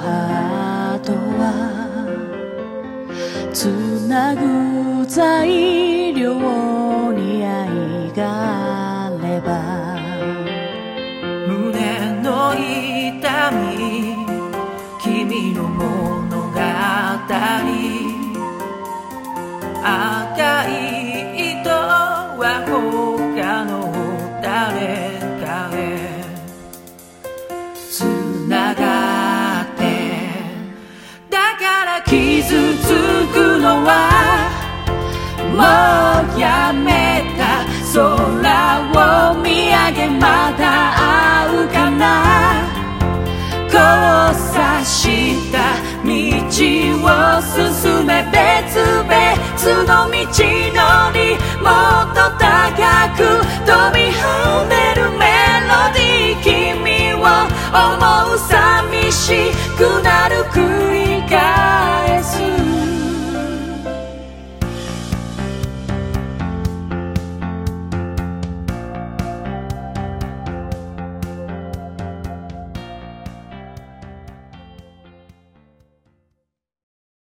ハートはつなぐ材料に愛があれば胸の痛み君の物語赤い糸は他の誰かへつながってだから傷つくのはもうやめた空を見上げまた会うかな交差した道を進め別々の道のりもっと高く飛び跳ねるメロディー君を思う寂しくなるく